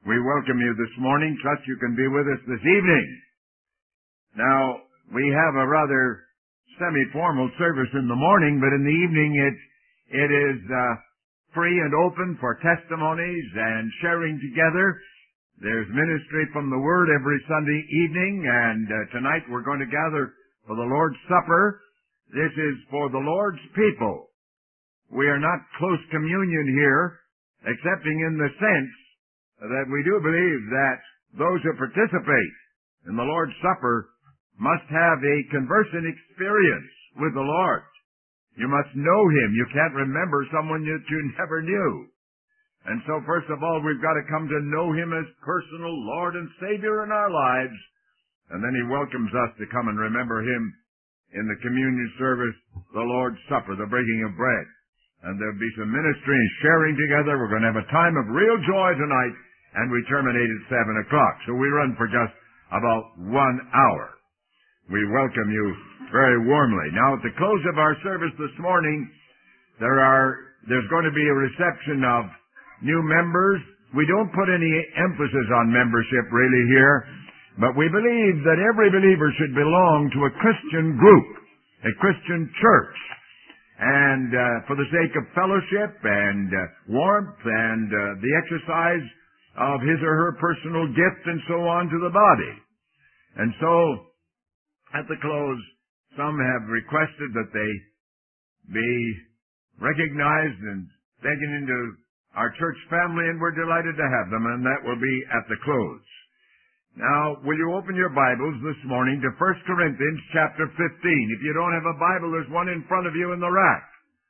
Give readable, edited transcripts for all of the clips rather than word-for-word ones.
We welcome you this morning. Trust you can be with us this evening. Now, we have a rather semi-formal service in the morning, but in the evening it is free and open for testimonies and sharing together. There's ministry from the Word every Sunday evening, and tonight we're going to gather for the Lord's Supper. This is for the Lord's people. We are not close communion here, excepting in the sense that we do believe that those who participate in the Lord's Supper must have a conversant experience with the Lord. You must know Him. You can't remember someone that you never knew. And so, first of all, we've got to come to know Him as personal Lord and Savior in our lives. And then He welcomes us to come and remember Him in the communion service, the Lord's Supper, the breaking of bread. And there'll be some ministry and sharing together. We're going to have a time of real joy tonight, and we terminate at 7 o'clock. So we run for just about 1 hour. We welcome you very warmly. Now, at the close of our service this morning, there's going to be a reception of new members. We don't put any emphasis on membership really here, but we believe that every believer should belong to a Christian group, a Christian church. And for the sake of fellowship and warmth and the exercise of his or her personal gift and so on to the body. And so, at the close, some have requested that they be recognized and taken into our church family, and we're delighted to have them, and that will be at the close. Now, will you open your Bibles this morning to 1 Corinthians chapter 15. If you don't have a Bible, there's one in front of you in the rack.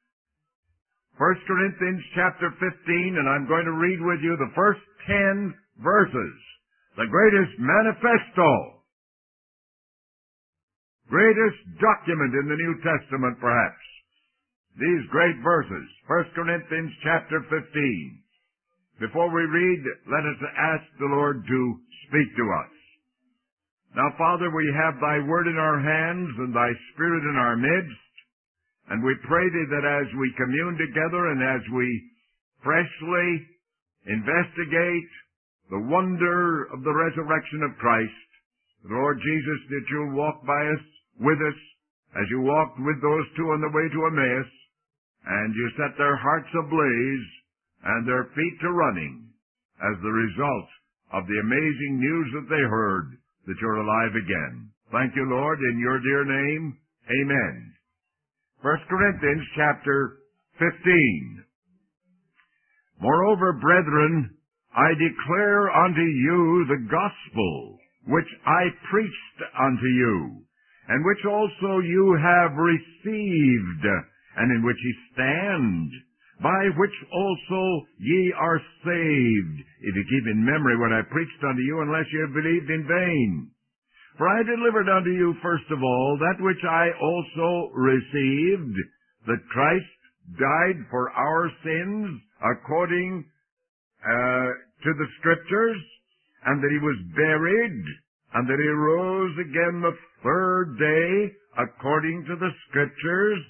1 Corinthians chapter 15, and I'm going to read with you the first 10 verses. The greatest manifesto, greatest document in the New Testament, perhaps. These great verses, 1 Corinthians chapter 15. Before we read, let us ask the Lord to speak to us. Now, Father, we have Thy Word in our hands and Thy Spirit in our midst, and we pray Thee that as we commune together and as we freshly investigate the wonder of the resurrection of Christ, Lord Jesus, that You'll walk by us, with us, as You walked with those two on the way to Emmaus, and You set their hearts ablaze and their feet to running as the result of the amazing news that they heard that You're alive again. Thank You, Lord, in Your dear name. Amen. 1 Corinthians chapter 15. Moreover, brethren, I declare unto you the gospel which I preached unto you, and which also you have received, and in which ye stand, by which also ye are saved, if ye keep in memory what I preached unto you, unless ye have believed in vain. For I delivered unto you first of all that which I also received, that Christ died for our sins according to the Scriptures, and that He was buried, and that He rose again the third day according to the Scriptures,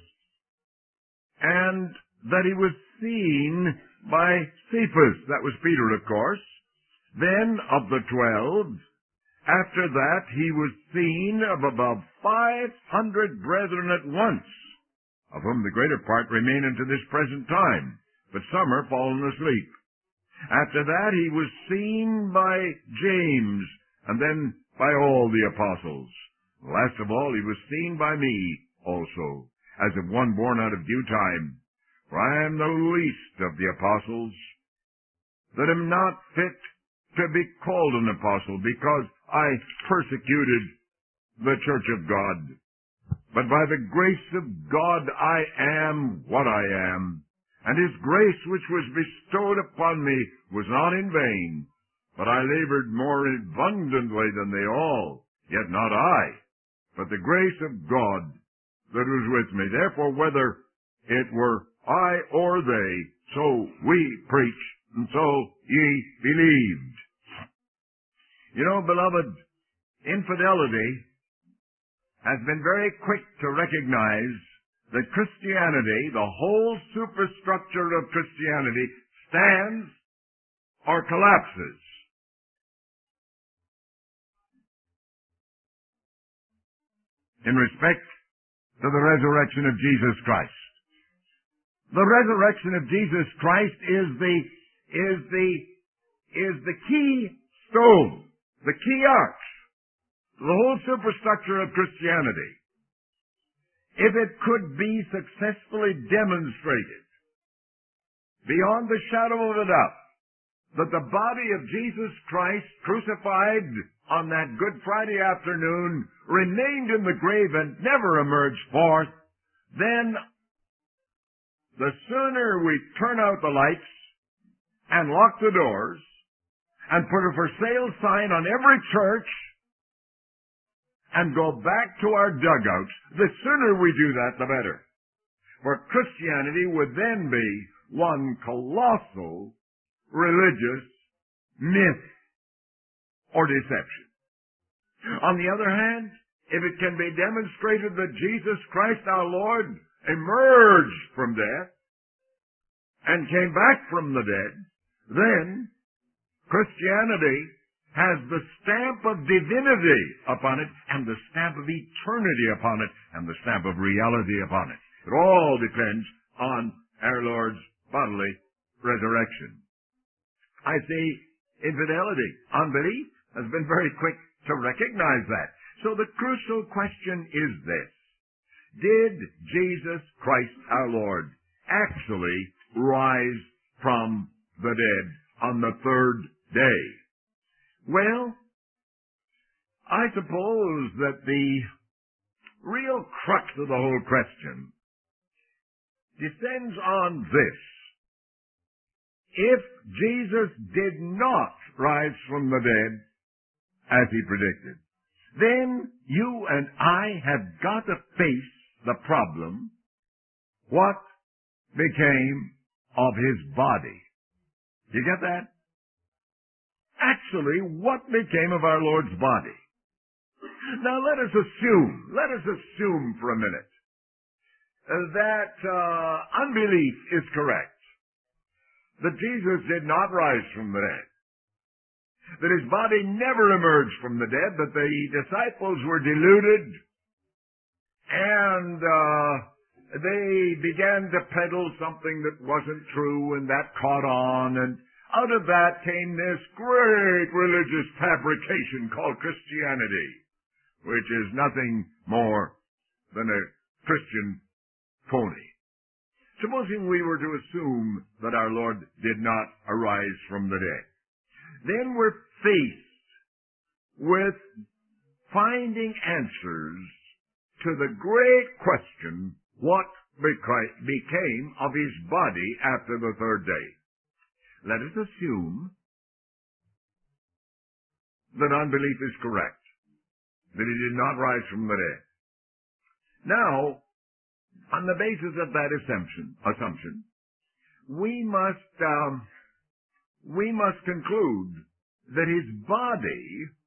and that He was seen by Cephas. That was Peter, of course. Then of the 12, after that He was seen of above 500 brethren at once, of whom the greater part remain unto this present time, but some are fallen asleep. After that He was seen by James, and then by all the apostles. Last of all He was seen by me also, as of one born out of due time. For I am the least of the apostles, that am not fit to be called an apostle, because I persecuted the church of God. But by the grace of God I am what I am, and His grace which was bestowed upon me was not in vain, but I labored more abundantly than they all, yet not I, but the grace of God that was with me. Therefore, whether it were I or they, so we preach, and so ye believed. You know, beloved, infidelity has been very quick to recognize that Christianity, the whole superstructure of Christianity, stands or collapses in respect to the resurrection of Jesus Christ. The resurrection of Jesus Christ is the key stone, the key arch, to the whole superstructure of Christianity. If it could be successfully demonstrated, beyond the shadow of a doubt, that the body of Jesus Christ crucified on that Good Friday afternoon remained in the grave and never emerged forth, then the sooner we turn out the lights and lock the doors and put a for sale sign on every church and go back to our dugouts, the sooner we do that, the better. For Christianity would then be one colossal religious myth or deception. On the other hand, if it can be demonstrated that Jesus Christ our Lord emerged from death and came back from the dead, then Christianity has the stamp of divinity upon it and the stamp of eternity upon it and the stamp of reality upon it. It all depends on our Lord's bodily resurrection. I see infidelity, unbelief, has been very quick to recognize that. So the crucial question is this: did Jesus Christ our Lord actually rise from the dead on the third day? Well, I suppose that the real crux of the whole question descends on this. If Jesus did not rise from the dead, as he predicted, then you and I have got to face the problem: what became of his body? You get that? Actually, what became of our Lord's body? Now let us assume for a minute that unbelief is correct, that Jesus did not rise from the dead, that his body never emerged from the dead, that the disciples were deluded, and they began to peddle something that wasn't true, and that caught on, and out of that came this great religious fabrication called Christianity, which is nothing more than a Christian phony. Supposing we were to assume that our Lord did not arise from the dead, then we're faced with finding answers to the great question: what became of his body after the third day? Let us assume that unbelief is correct, that he did not rise from the dead. Now, on the basis of that assumption, we must conclude that his body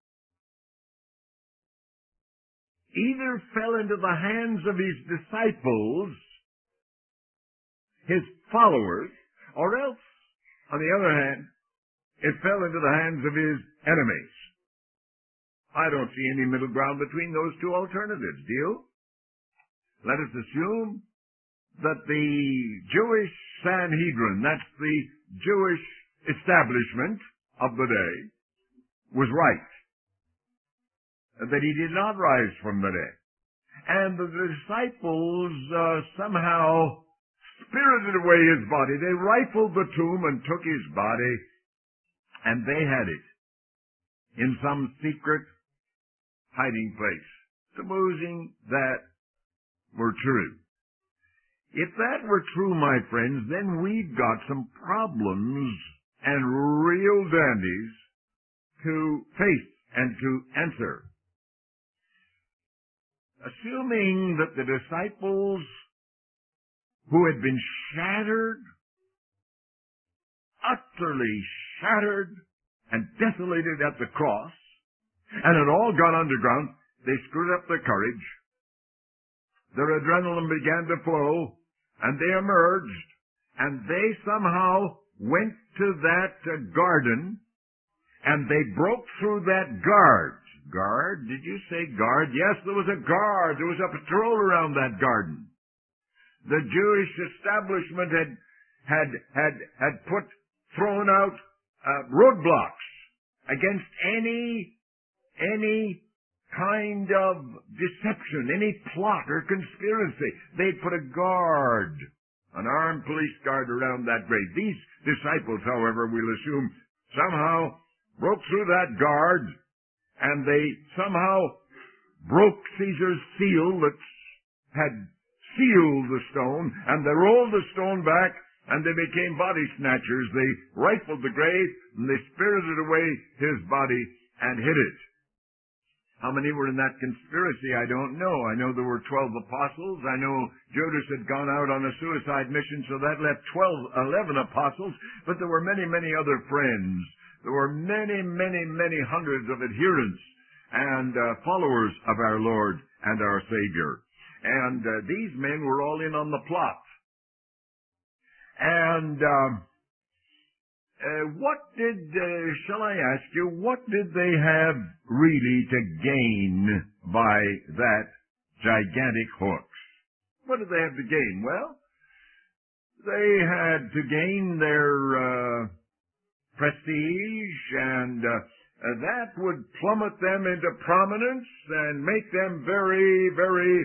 either fell into the hands of his disciples, his followers, or else, on the other hand, it fell into the hands of his enemies. I don't see any middle ground between those two alternatives, do you? Let us assume that the Jewish Sanhedrin, that's the Jewish establishment of the day, was right, that he did not rise from the dead, and the disciples somehow spirited away his body. They rifled the tomb and took his body, and they had it in some secret hiding place. Supposing that were true. If that were true, my friends, then we've got some problems and real dandies to face and to answer. Assuming that the disciples who had been shattered, utterly shattered and desolated at the cross, and had all gone underground, they screwed up their courage. Their adrenaline began to flow, and they emerged, and they somehow went to that garden, and they broke through that guard, Guard? Did you say guard? Yes, there was a guard. There was a patrol around that garden. The Jewish establishment had thrown out roadblocks against any kind of deception, any plot or conspiracy. They'd put a guard, an armed police guard around that grave. These disciples, however, we'll assume, somehow broke through that guard, and they somehow broke Caesar's seal that had sealed the stone, and they rolled the stone back, and they became body snatchers. They rifled the grave, and they spirited away his body and hid it. How many were in that conspiracy? I don't know. I know there were 12 apostles. I know Judas had gone out on a suicide mission, so that left 11 apostles, but there were many, many other friends. There were many, many, many hundreds of adherents and followers of our Lord and our Savior. And these men were all in on the plot. And what did, shall I ask you, what did they have really to gain by that gigantic hoax? What did they have to gain? Well, they had to gain their prestige, and that would plummet them into prominence and make them very, very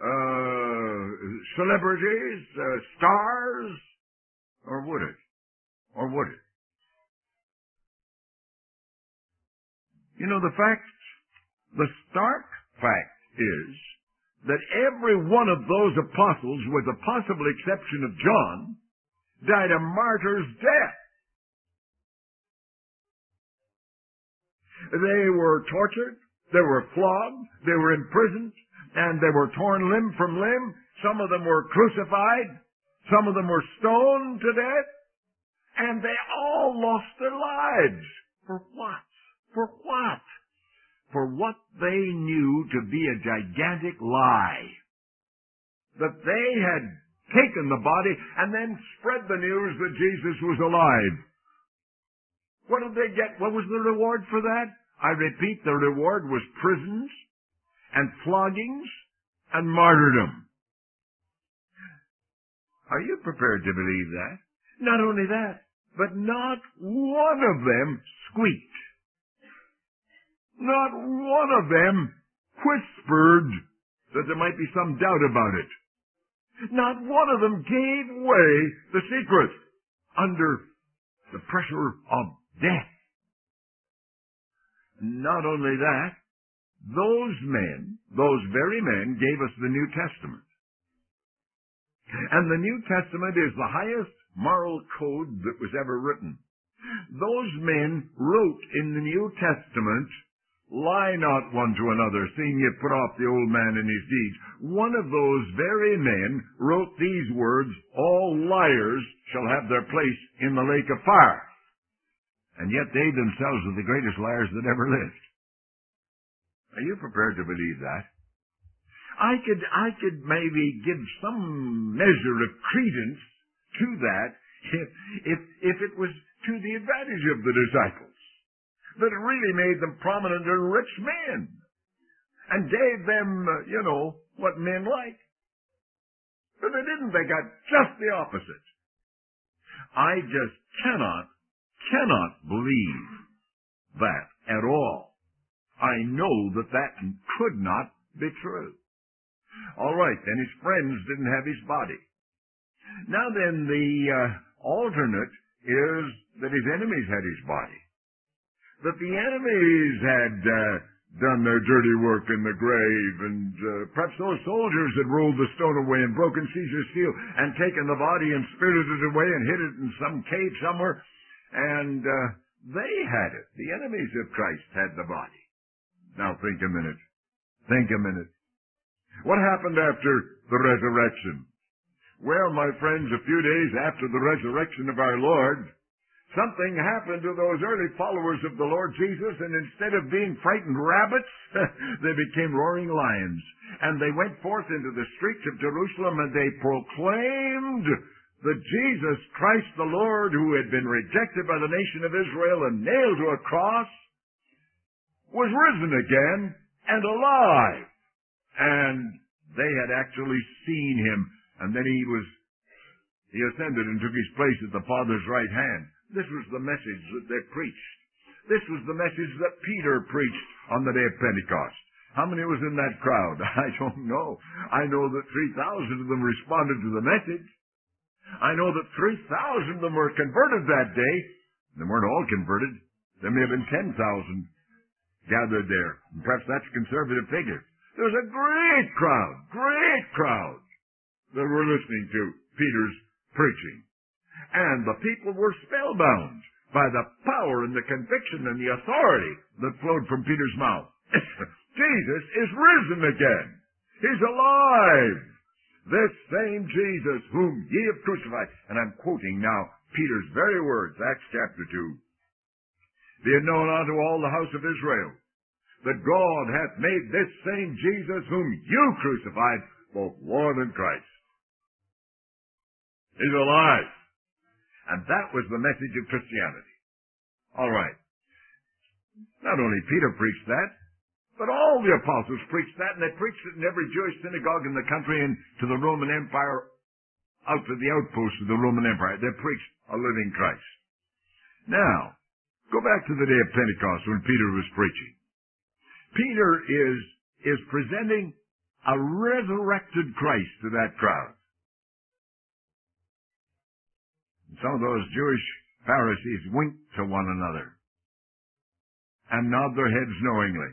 celebrities, stars, or would it? Or would it? You know, the stark fact is that every one of those apostles, with the possible exception of John, died a martyr's death. They were tortured, they were flogged, they were imprisoned, and they were torn limb from limb. Some of them were crucified, some of them were stoned to death, and they all lost their lives. For what? For what? For what they knew to be a gigantic lie. That they had taken the body and then spread the news that Jesus was alive. What did they get? What was the reward for that? I repeat, the reward was prisons and floggings and martyrdom. Are you prepared to believe that? Not only that, but not one of them squeaked. Not one of them whispered that there might be some doubt about it. Not one of them gave away the secret under the pressure of death. Not only that, those very men gave us the New Testament. And the New Testament is the highest moral code that was ever written. Those men wrote in the New Testament, "Lie not one to another, seeing ye put off the old man and his deeds." One of those very men wrote these words, "All liars shall have their place in the lake of fire." And yet they themselves are the greatest liars that ever lived. Are you prepared to believe that? I could maybe give some measure of credence to that if it was to the advantage of the disciples. That it really made them prominent and rich men. And gave them, what men like. But they didn't. They got just the opposite. I just cannot believe that at all. I know that could not be true. All right, then his friends didn't have his body. Now then, the alternate is that his enemies had his body. That the enemies had done their dirty work in the grave, and perhaps those soldiers had rolled the stone away and broken Caesar's seal and taken the body and spirited it away and hid it in some cave somewhere, and they had it. The enemies of Christ had the body. Now think a minute. Think a minute. What happened after the resurrection? Well, my friends, a few days after the resurrection of our Lord, something happened to those early followers of the Lord Jesus, and instead of being frightened rabbits, they became roaring lions. And they went forth into the streets of Jerusalem, and they proclaimed that Jesus Christ the Lord, who had been rejected by the nation of Israel and nailed to a cross, was risen again and alive. And they had actually seen him, and then he ascended and took his place at the Father's right hand. This was the message that they preached. This was the message that Peter preached on the day of Pentecost. How many was in that crowd? I don't know. I know that 3,000 of them responded to the message. I know that 3,000 of them were converted that day. They weren't all converted. There may have been 10,000 gathered there. And perhaps that's a conservative figure. There was a great crowd that were listening to Peter's preaching. And the people were spellbound by the power and the conviction and the authority that flowed from Peter's mouth. Jesus is risen again. He's alive. This same Jesus whom ye have crucified. And I'm quoting now Peter's very words, Acts chapter 2. Be it known unto all the house of Israel that God hath made this same Jesus whom you crucified both Lord and Christ. He's alive. And that was the message of Christianity. All right. Not only Peter preached that, but all the apostles preached that, and they preached it in every Jewish synagogue in the country and to the Roman Empire, out to the outposts of the Roman Empire. They preached a living Christ. Now, go back to the day of Pentecost when Peter was preaching. Peter is presenting a resurrected Christ to that crowd. Some of those Jewish Pharisees winked to one another and nod their heads knowingly.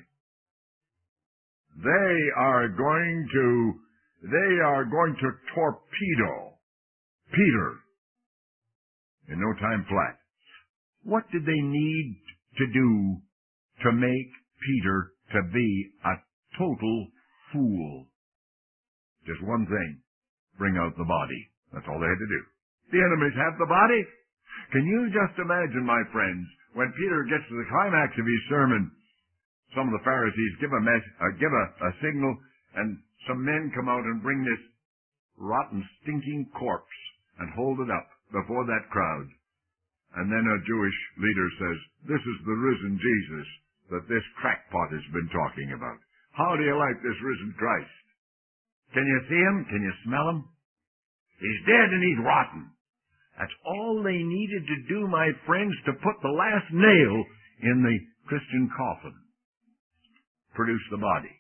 They are going to torpedo Peter in no time flat. What did they need to do to make Peter to be a total fool? Just one thing. Bring out the body. That's all they had to do. The enemies have the body. Can you just imagine, my friends, when Peter gets to the climax of his sermon, some of the Pharisees give a signal, and some men come out and bring this rotten, stinking corpse and hold it up before that crowd. And then a Jewish leader says, this is the risen Jesus that this crackpot has been talking about. How do you like this risen Christ? Can you see him? Can you smell him? He's dead and he's rotten. That's all they needed to do, my friends, to put the last nail in the Christian coffin. Produce the body.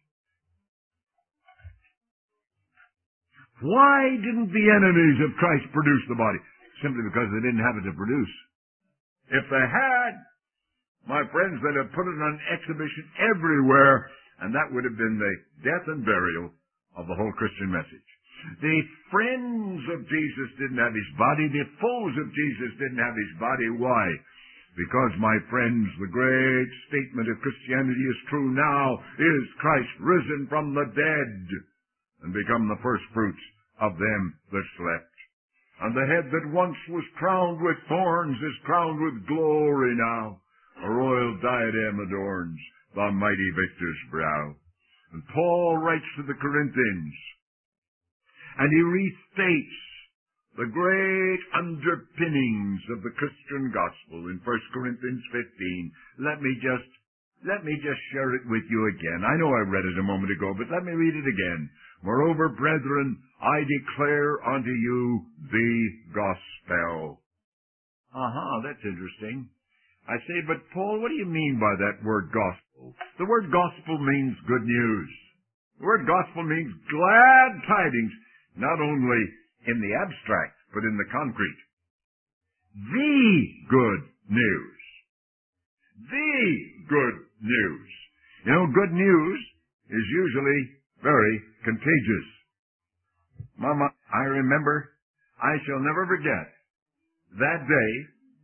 Why didn't the enemies of Christ produce the body? Simply because they didn't have it to produce. If they had, my friends, they'd have put it on exhibition everywhere, and that would have been the death and burial of the whole Christian message. The friends of Jesus didn't have his body. The foes of Jesus didn't have his body. Why? Because, my friends, the great statement of Christianity is true now. Is Christ risen from the dead and become the first fruits of them that slept? And the head that once was crowned with thorns is crowned with glory now. A royal diadem adorns the mighty victor's brow. And Paul writes to the Corinthians, and he restates the great underpinnings of the Christian gospel in 1 Corinthians 15. Let me just share it with you again. I know I read it a moment ago, but let me read it again. Moreover, brethren, I declare unto you the gospel. That's interesting. I say, but Paul, what do you mean by that word gospel? The word gospel means good news. The word gospel means glad tidings, not only in the abstract, but in the concrete. The good news. The good news. You know, good news is usually very contagious. Mama, I remember, I shall never forget, that day,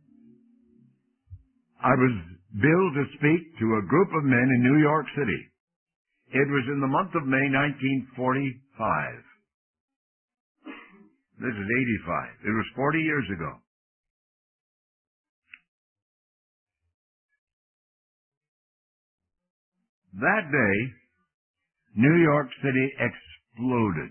I was billed to speak to a group of men in New York City. It was in the month of May 1945. This is 85. It was 40 years ago. That day, New York City exploded.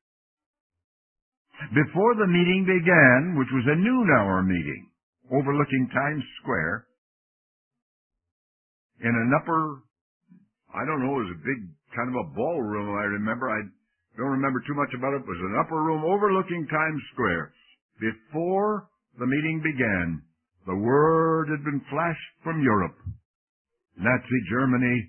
Before the meeting began, which was a noon-hour meeting, overlooking Times Square, in an upper I don't know, it was a big kind of a ballroom, I remember. I don't remember too much about it. It was an upper room overlooking Times Square. Before the meeting began, the word had been flashed from Europe. Nazi Germany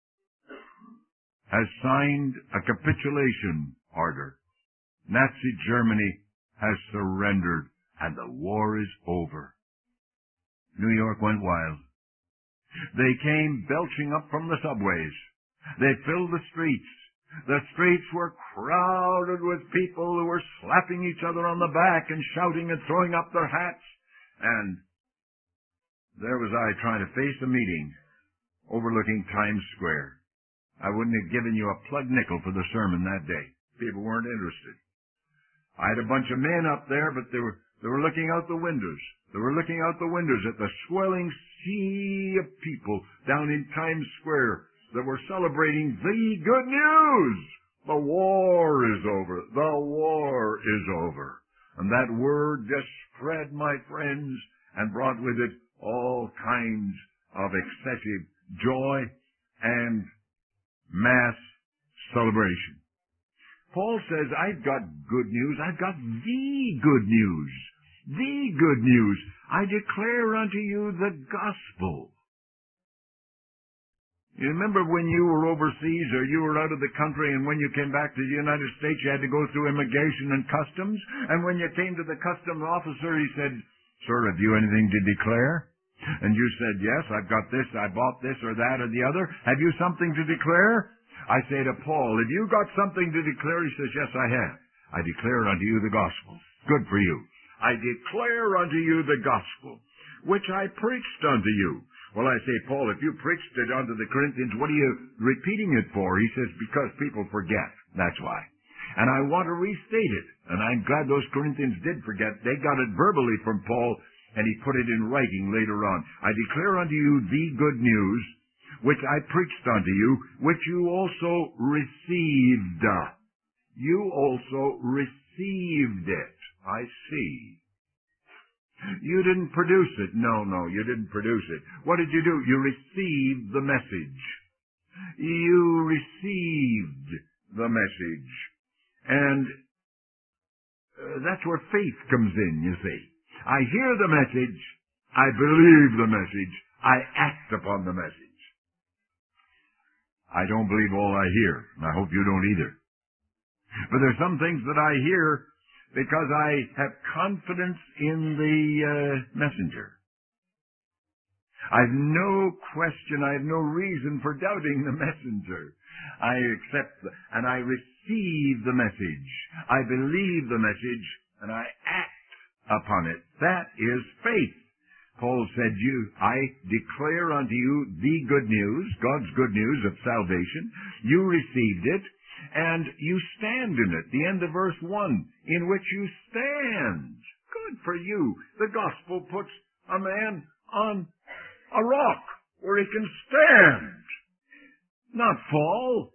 has signed a capitulation order. Nazi Germany has surrendered, and the war is over. New York went wild. They came belching up from the subways. They filled the streets. The streets were crowded with people who were slapping each other on the back and shouting and throwing up their hats. And there was I trying to face a meeting overlooking Times Square. I wouldn't have given you a plug nickel for the sermon that day. People weren't interested. I had a bunch of men up there, but they were looking out the windows. They were looking out the windows at the swelling sea of people down in Times Square that were celebrating the good news. The war is over. The war is over. And that word just spread, my friends, and brought with it all kinds of excessive joy and mass celebration. Paul says, I've got good news. I've got the good news. The good news. I declare unto you the gospel. You remember when you were overseas or you were out of the country, and when you came back to the United States, you had to go through immigration and customs? And when you came to the customs officer, he said, sir, have you anything to declare? And you said, yes, I've got this, I bought this or that or the other. Have you something to declare? I say to Paul, have you got something to declare? He says, yes, I have. I declare unto you the gospel. Good for you. I declare unto you the gospel, which I preached unto you. Well, I say, Paul, if you preached it unto the Corinthians, what are you repeating it for? He says, because people forget. That's why. And I want to restate it. And I'm glad those Corinthians did forget. They got it verbally from Paul, and he put it in writing later on. I declare unto you the good news, which I preached unto you, which you also received. You also received it. I see. You didn't produce it. No, you didn't produce it. What did you do? You received the message. You received the message. And that's where faith comes in, you see. I hear the message. I believe the message. I act upon the message. I don't believe all I hear, and I hope you don't either. But there's some things that I hear because I have confidence in the messenger. I've no question, I have no reason for doubting the messenger. I accept and I receive the message. I believe the message, and I act upon it. That is faith. Paul said, I declare unto you the good news, God's good news of salvation. You received it, and you stand in it. The end of verse 1, in which you stand. Good for you. The gospel puts a man on a rock where he can stand. Not fall.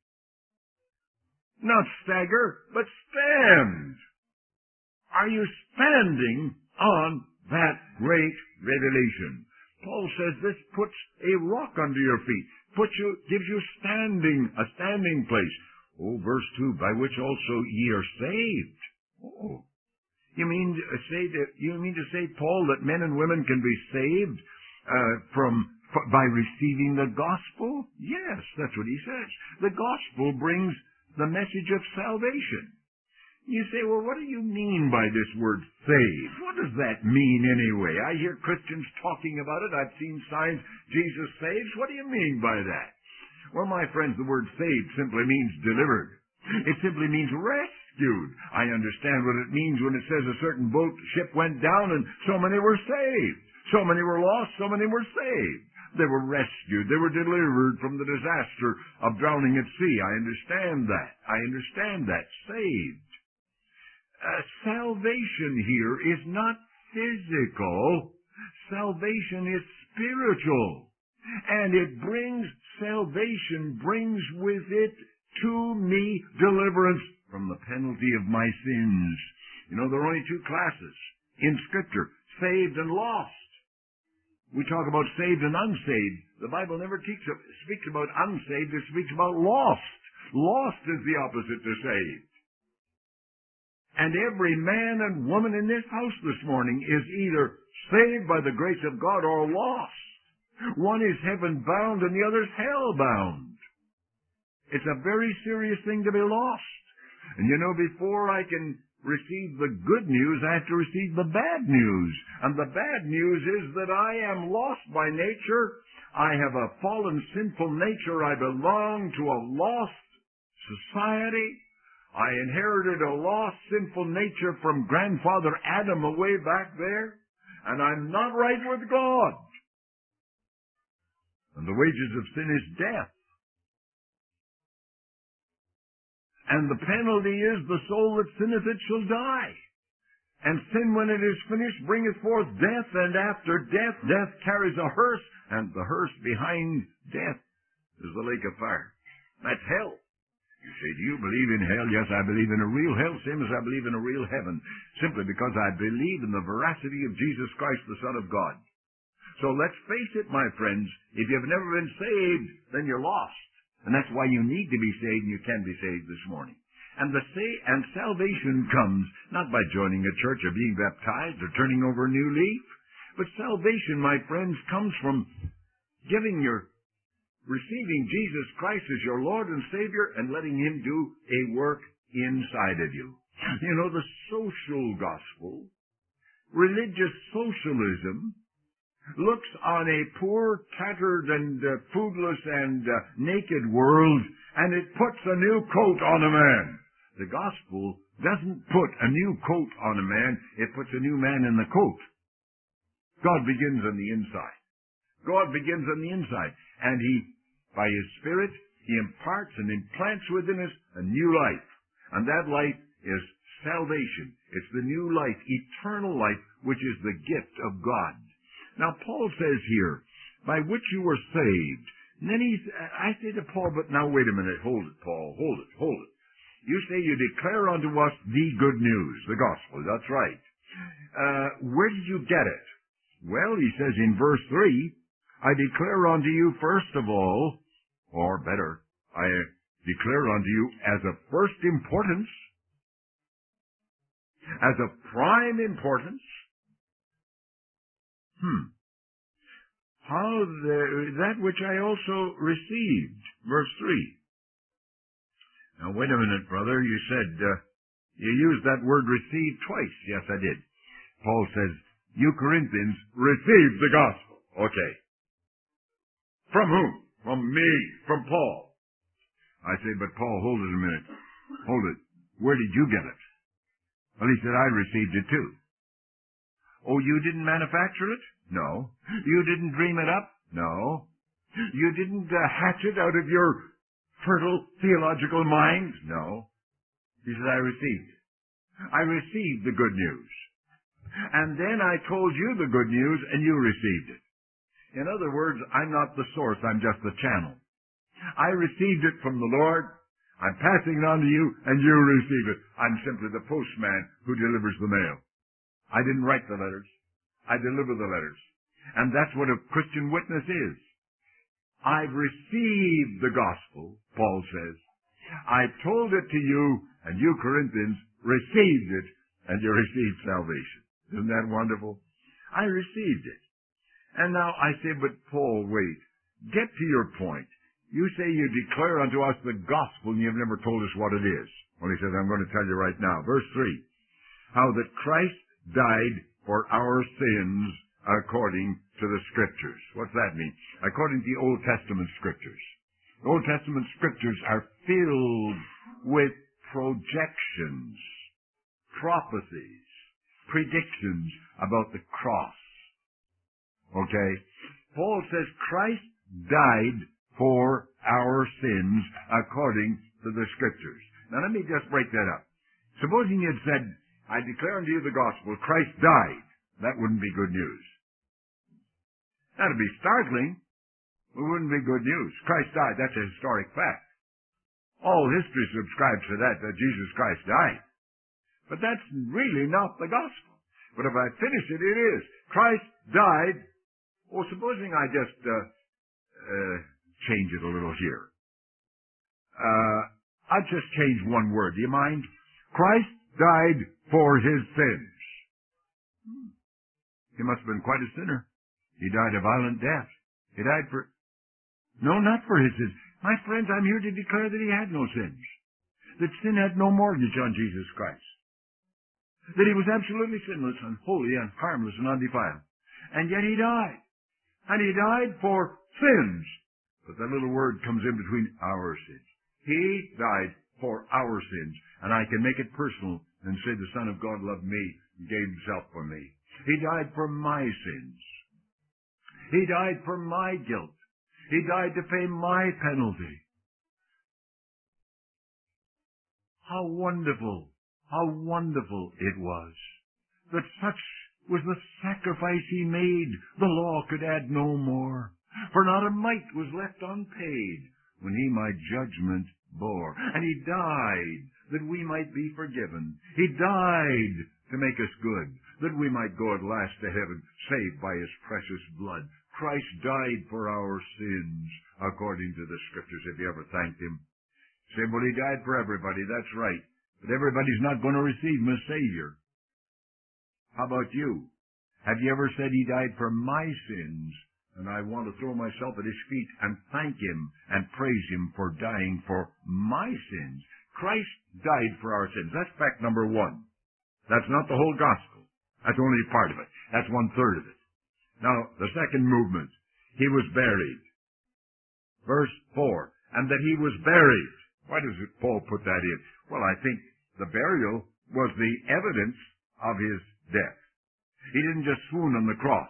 Not stagger, but stand. Are you standing on that great revelation? Paul says this puts a rock under your feet, gives you a standing place. Oh, verse 2, by which also ye are saved. Oh, you mean to say, Paul, that men and women can be saved by receiving the gospel? Yes, that's what he says. The gospel brings the message of salvation. You say, well, what do you mean by this word saved? What does that mean anyway? I hear Christians talking about it. I've seen signs, Jesus saves. What do you mean by that? Well, my friends, the word saved simply means delivered. It simply means rescued. I understand what it means when it says a certain ship went down and so many were saved. So many were lost, so many were saved. They were rescued. They were delivered from the disaster of drowning at sea. I understand that. Saved. Salvation here is not physical. Salvation is spiritual. And salvation brings with it to me deliverance from the penalty of my sins. You know, there are only two classes in Scripture, saved and lost. We talk about saved and unsaved. The Bible never speaks about unsaved. It speaks about lost. Lost is the opposite to saved. And every man and woman in this house this morning is either saved by the grace of God or lost. One is heaven bound and the other is hell bound. It's a very serious thing to be lost. And you know, before I can receive the good news, I have to receive the bad news. And the bad news is that I am lost by nature. I have a fallen, sinful nature. I belong to a lost society. I inherited a lost, sinful nature from grandfather Adam away back there. And I'm not right with God. And the wages of sin is death. And the penalty is the soul that sinneth it shall die. And sin, when it is finished, bringeth forth death, and after death, death carries a hearse, and the hearse behind death is the lake of fire. That's hell. You say, do you believe in hell? Yes, I believe in a real hell, same as I believe in a real heaven, simply because I believe in the veracity of Jesus Christ, the Son of God. So let's face it, my friends, if you've never been saved, then you're lost. And that's why you need to be saved, and you can be saved this morning. And salvation comes not by joining a church or being baptized or turning over a new leaf, but salvation, my friends, comes from receiving Jesus Christ as your Lord and Savior and letting Him do a work inside of you. You know, the social gospel, religious socialism, looks on a poor, tattered, and foodless and naked world, and it puts a new coat on a man. The gospel doesn't put a new coat on a man, it puts a new man in the coat. God begins on the inside. God begins on the inside, and He, by His Spirit, He imparts and implants within us a new life. And that life is salvation. It's the new life, eternal life, which is the gift of God. Now, Paul says here, by which you were saved. And then I say to Paul, but now wait a minute, hold it, Paul, hold it. You say you declare unto us the good news, the gospel, that's right. Where did you get it? Well, he says in verse 3, I declare unto you first of all, or better, I declare unto you as of first importance, as of prime importance, that which I also received. Verse 3. Now, wait a minute, brother. You said, you used that word receive twice. Yes, I did. Paul says, you Corinthians received the gospel. Okay. From whom? From me. From Paul. I say, but Paul, hold it a minute. Hold it. Where did you get it? Well, he said, I received it too. Oh, you didn't manufacture it? No. You didn't dream it up? No. You didn't hatch it out of your fertile theological mind? No. He said, I received it. I received the good news. And then I told you the good news, and you received it. In other words, I'm not the source, I'm just the channel. I received it from the Lord, I'm passing it on to you, and you receive it. I'm simply the postman who delivers the mail. I didn't write the letters. I deliver the letters. And that's what a Christian witness is. I've received the gospel, Paul says. I told it to you, and you Corinthians received it, and you received salvation. Isn't that wonderful? I received it. And now I say, but Paul, wait. Get to your point. You say you declare unto us the gospel, and you've never told us what it is. Well, he says, I'm going to tell you right now. Verse 3. How that Christ died for our sins according to the Scriptures. What's that mean? According to the Old Testament Scriptures. The Old Testament Scriptures are filled with projections, prophecies, predictions about the cross. Okay? Paul says Christ died for our sins according to the Scriptures. Now let me just break that up. Supposing you had said, I declare unto you the gospel, Christ died. That wouldn't be good news. That'd be startling. It wouldn't be good news. Christ died. That's a historic fact. All history subscribes to that Jesus Christ died. But that's really not the gospel. But if I finish it, it is. Christ died Oh, supposing I just change it a little here. I'll just change one word. Do you mind? Christ died for his sins. He must have been quite a sinner. He died a violent death. He died for... No, not for his sins. My friends, I'm here to declare that he had no sins. That sin had no mortgage on Jesus Christ. That he was absolutely sinless and holy and harmless and undefiled. And yet he died. And he died for sins. But that little word comes in between our sins. He died for our sins. And I can make it personal and say the Son of God loved me and gave himself for me. He died for my sins. He died for my guilt. He died to pay my penalty. How wonderful it was that such was the sacrifice he made. The law could add no more, for not a mite was left unpaid when he my judgment bore. And he died that we might be forgiven. He died to make us good, that we might go at last to heaven, saved by his precious blood. Christ died for our sins, according to the Scriptures. Have you ever thanked him? Say, well, he died for everybody. That's right. But everybody's not going to receive him as Savior. How about you? Have you ever said he died for my sins, and I want to throw myself at his feet and thank him and praise him for dying for my sins? Christ died for our sins. That's fact number one. That's not the whole gospel. That's only part of it. That's 1/3 of it. Now, the second movement, he was buried. Verse 4, and that he was buried. Why does Paul put that in? Well, I think the burial was the evidence of his death. He didn't just swoon on the cross.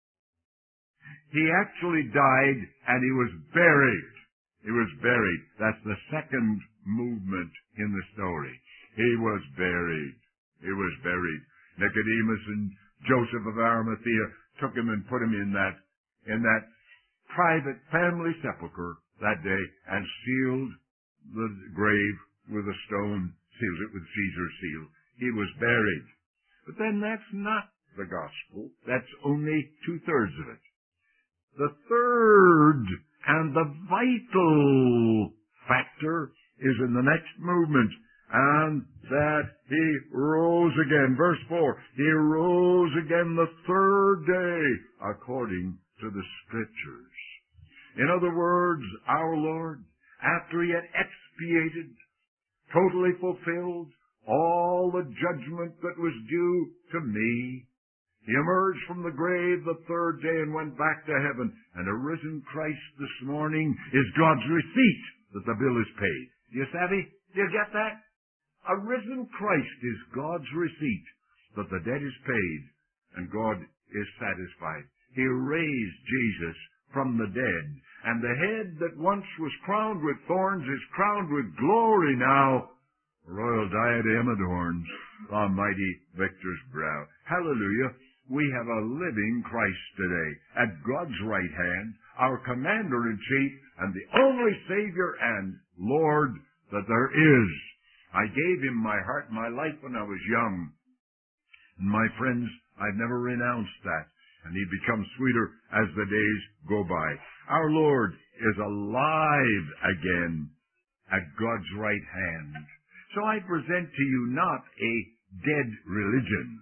He actually died and he was buried. He was buried. That's the second movement in the story. He was buried. He was buried. Nicodemus and Joseph of Arimathea took him and put him in that private family sepulcher that day and sealed the grave with a stone, sealed it with Caesar's seal. He was buried. But then that's not the gospel. That's only 2/3 of it. The third and the vital factor is in the next movement, and that he rose again. Verse 4, he rose again the third day, according to the Scriptures. In other words, our Lord, after he had expiated, totally fulfilled all the judgment that was due to me, he emerged from the grave the third day and went back to heaven. And a risen Christ this morning is God's receipt that the bill is paid. Do you savvy? Do you get that? A risen Christ is God's receipt that the debt is paid and God is satisfied. He raised Jesus from the dead, and the head that once was crowned with thorns is crowned with glory now. A royal diadem adorns the mighty victor's brow. Hallelujah. We have a living Christ today at God's right hand, our commander-in-chief and the only Savior and Lord that there is. I gave him my heart and my life when I was young. And my friends, I've never renounced that. And he becomes sweeter as the days go by. Our Lord is alive again at God's right hand. So I present to you not a dead religion.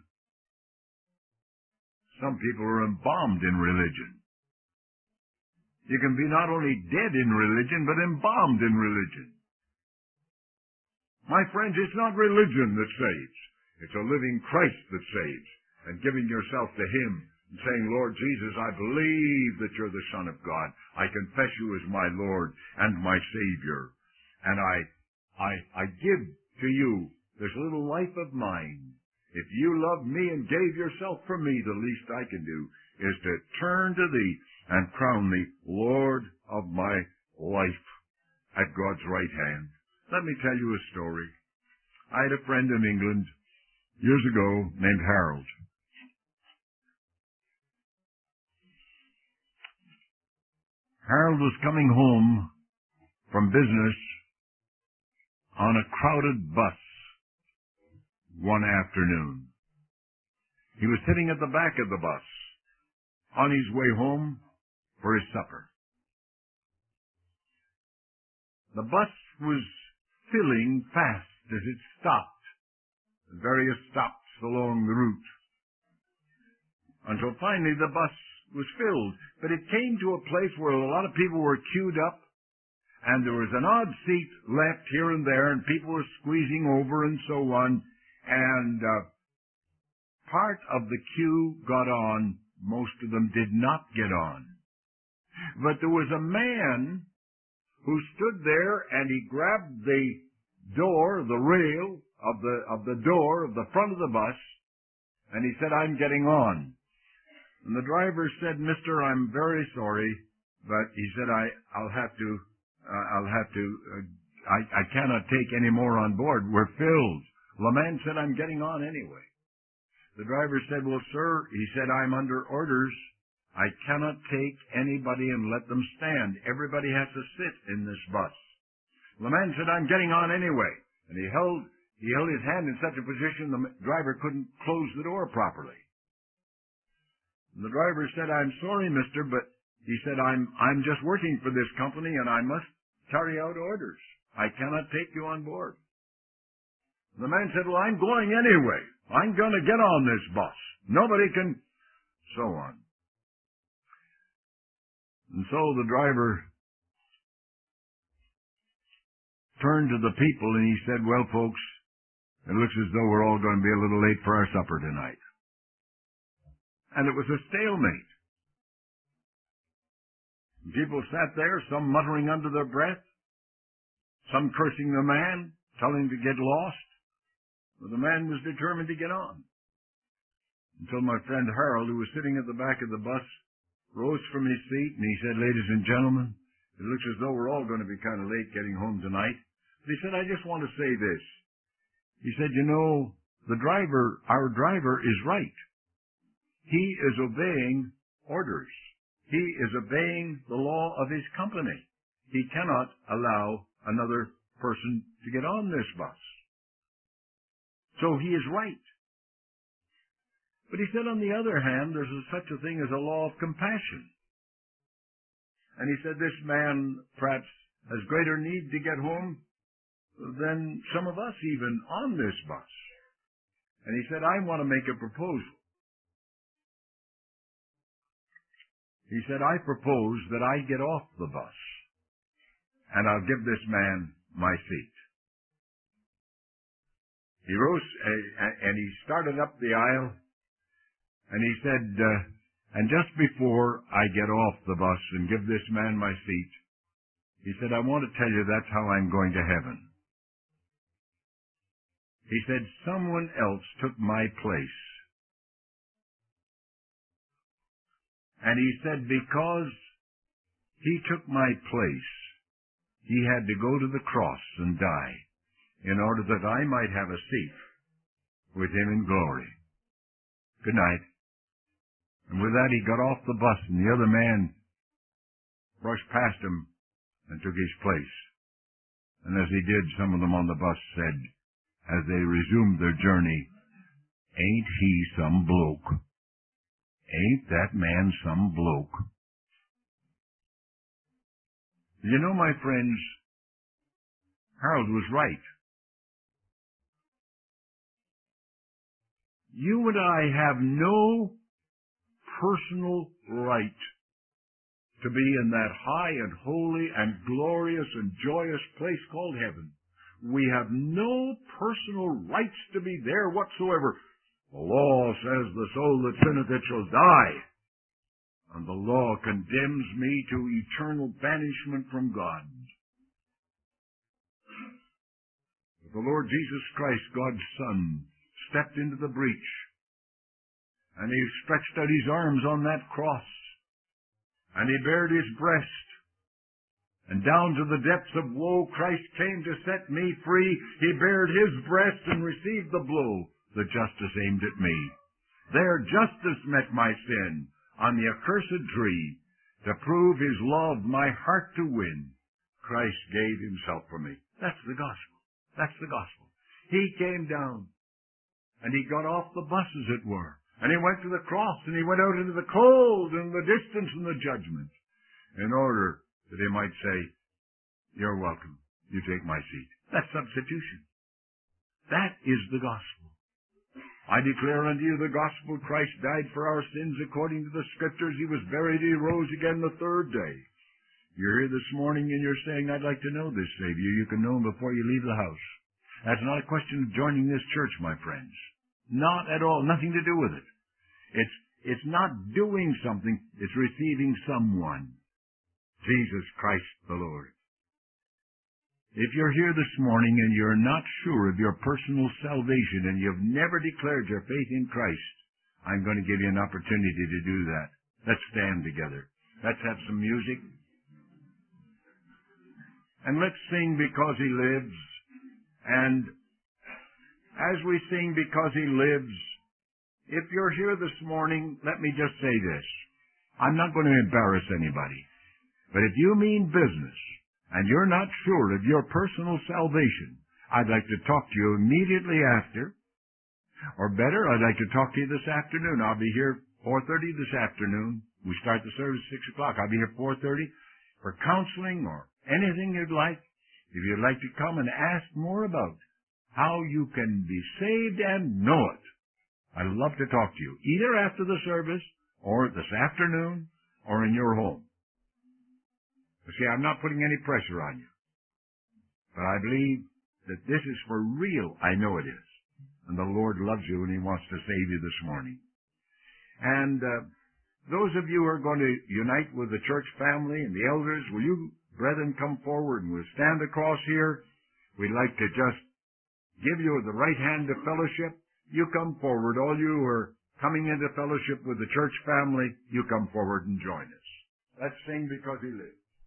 Some people are embalmed in religion. You can be not only dead in religion, but embalmed in religion. My friends, it's not religion that saves. It's a living Christ that saves. And giving yourself to him and saying, Lord Jesus, I believe that you're the Son of God. I confess you as my Lord and my Savior. And I give to you this little life of mine. If you love me and gave yourself for me, the least I can do is to turn to thee and crown thee Lord of my life at God's right hand. Let me tell you a story. I had a friend in England years ago named Harold. Harold was coming home from business on a crowded bus one afternoon. He was sitting at the back of the bus, on his way home for his supper. The bus was filling fast as it stopped at various stops along the route, until finally the bus was filled. But it came to a place where a lot of people were queued up, and there was an odd seat left here and there, and people were squeezing over and so on, and part of the queue got on. Most of them did not get on. But there was a man who stood there, and he grabbed the door, the rail of the door of the front of the bus, and he said, "I'm getting on." And the driver said, "Mister, I'm very sorry, but," he said, I cannot take any more on board. We're filled." Well, the man said, "I'm getting on anyway." The driver said, "Well, sir," he said, "I'm under orders. I cannot take anybody and let them stand. Everybody has to sit in this bus." The man said, "I'm getting on anyway." And he held his hand in such a position the driver couldn't close the door properly. And the driver said, "I'm sorry, mister, but," he said, I'm just working for this company, and I must carry out orders. I cannot take you on board." The man said, "Well, I'm going anyway. I'm going to get on this bus. Nobody can," so on. And so the driver turned to the people and he said, "Well, folks, it looks as though we're all going to be a little late for our supper tonight." And it was a stalemate. People sat there, some muttering under their breath, some cursing the man, telling him to get lost. But the man was determined to get on. Until my friend Harold, who was sitting at the back of the bus, rose from his seat and he said, "Ladies and gentlemen, it looks as though we're all going to be kind of late getting home tonight." But he said, "I just want to say this." He said, "You know, our driver is right. He is obeying orders. He is obeying the law of his company. He cannot allow another person to get on this bus. So he is right." But he said, on the other hand, there's such a thing as a law of compassion. And he said, this man perhaps has greater need to get home than some of us even on this bus. And he said, "I want to make a proposal." He said, "I propose that I get off the bus, and I'll give this man my seat." He rose, and he started up the aisle, and he said, "And just before I get off the bus and give this man my seat," he said, "I want to tell you that's how I'm going to heaven." He said, "Someone else took my place." And he said, because he took my place, he had to go to the cross and die in order that I might have a seat with him in glory. Good night. And with that, he got off the bus, and the other man brushed past him and took his place. And as he did, some of them on the bus said, as they resumed their journey, "Ain't he some bloke? Ain't that man some bloke?" You know, my friends, Harold was right. You and I have no personal right to be in that high and holy and glorious and joyous place called heaven. We have no personal rights to be there whatsoever. The law says, "The soul that sinneth, it shall die." And the law condemns me to eternal banishment from God. But the Lord Jesus Christ, God's Son, stepped into the breach, and he stretched out his arms on that cross, and he bared his breast, and down to the depths of woe Christ came to set me free. He bared his breast and received the blow the justice aimed at me. There justice met my sin on the accursed tree. To prove his love my heart to win, Christ gave himself for me. That's the gospel. That's the gospel. He came down, and he got off the bus, as it were, And he went to the cross, and he went out into the cold and the distance and the judgment in order that he might say, you're welcome. You take my seat. That's substitution. That is the gospel. I declare unto you the gospel. Christ died for our sins according to the Scriptures. He was buried. He rose again the third day. You're here this morning and you're saying, I'd like to know this Savior. You can know him before you leave the house. That's not a question of joining this church, my friends. Not at all. Nothing to do with it. It's not doing something. It's receiving someone. Jesus Christ the Lord. If you're here this morning and you're not sure of your personal salvation and you've never declared your faith in Christ, I'm going to give you an opportunity to do that. Let's stand together. Let's have some music. And let's sing Because He Lives. And as we sing Because He Lives, if you're here this morning, let me just say this. I'm not going to embarrass anybody. But if you mean business, and you're not sure of your personal salvation, I'd like to talk to you immediately after. Or better, I'd like to talk to you this afternoon. I'll be here 4:30 this afternoon. We start the service 6 o'clock. I'll be here 4:30 for counseling or anything you'd like. If you'd like to come and ask more about how you can be saved and know it, I'd love to talk to you, either after the service or this afternoon or in your home. You see, I'm not putting any pressure on you. But I believe that this is for real. I know it is. And the Lord loves you and He wants to save you this morning. And those of you who are going to unite with the church family and the elders, will you, brethren, come forward and we'll stand across here. We'd like to just give you the right hand of fellowship. You come forward. All you who are coming into fellowship with the church family, you come forward and join us. Let's sing Because He Lives.